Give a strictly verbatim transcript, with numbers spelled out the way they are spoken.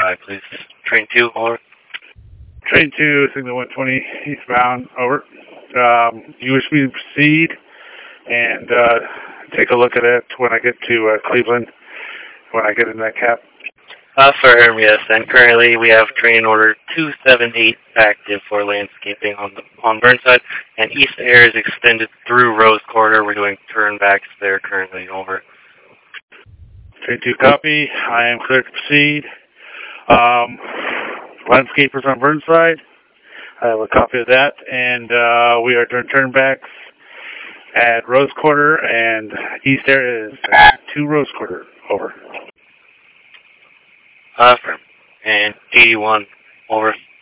five, please. Train two, over. Train two, signal one twenty, eastbound, over. Um, you wish me to proceed and uh, take a look at it when I get to uh, Cleveland, when I get in that cap? Affirm, yes. And currently we have train order two seven eight active for landscaping on the on Burnside, and East Air is extended through Rose Corridor. We're doing turnbacks there currently, over. Train two, copy. I am clear to proceed. Um, landscapers on Burnside, I have a copy of that, and uh, we are doing turnbacks at Rose Quarter, and East Air is to Rose Quarter, over. Affirm. And eighty-one, over.